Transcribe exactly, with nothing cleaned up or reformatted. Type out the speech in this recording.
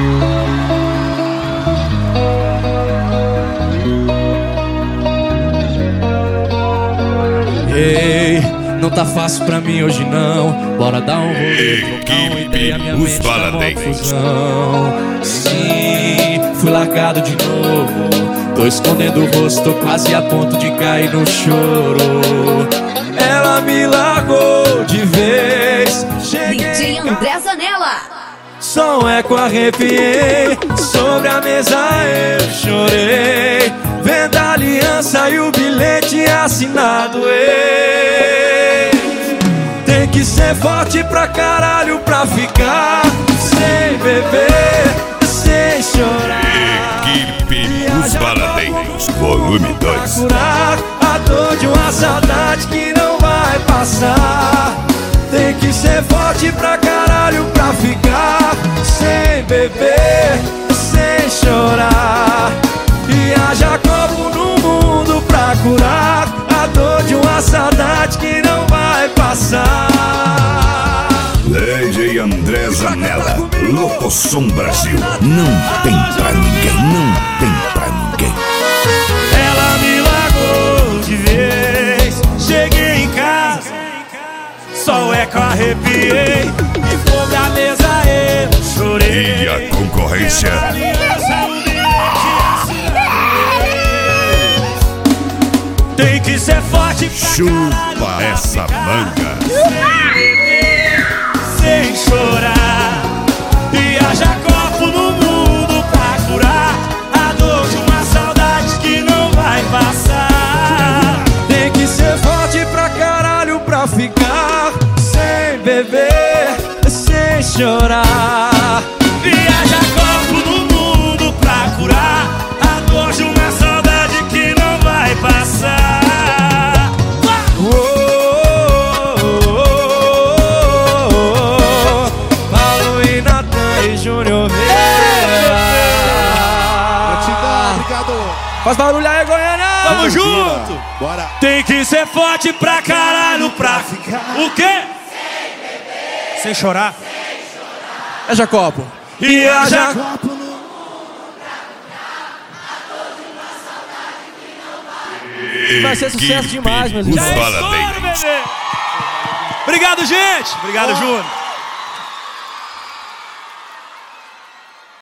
Ei, não tá fácil pra mim hoje não. Bora dar um rolê, trocar uma ideia, minha mente tá mó confusão. Sim, fui largado de novo. Tô escondendo o rosto, tô quase a ponto de cair no choro. Ela me largou de vez. D J André Zanella. Só um eco arrepiei. Sobre a mesa eu chorei, vendo a aliança e o bilhete assinado. Ei, tem que ser forte pra caralho pra ficar sem beber, sem chorar. Equipe Os Baladeiros, volume dois. Curar a dor de uma saudade que não vai passar. Tem que ser forte pra caralho pra ficar sem beber, sem chorar. E haja copo no mundo pra curar a dor de uma saudade que não vai passar. D J André Zanella, Locosom Brasil. Não tem pra ninguém, não tem pra ninguém. Ela me largou de vez. Cheguei em casa, só o eco arrepiei. E sobre a mesa eu chorei. E a concorrência? Tem que ser forte pra chupa essa manga. Sem chorar. E haja copo no mundo pra curar a dor de uma saudade que não vai passar. Tem que ser forte pra caralho pra ficar sem beber, sem chorar. E haja copo no mundo pra curar a dor de uma saudade que não vai passar. Júnior Vieira. Faz barulho aí, Goiânia! Tamo junto! Bora! Tem que ser forte pra caralho pra ficar. O quê? Sem beber, sem chorar. Sem chorar. É Jacopo. E a Jacopo no mundo pra ficar a dor de uma saudade que não vai. Vai ser sucesso demais, meus irmãos. Os Baladeiros. Obrigado, gente! Obrigado, Júnior!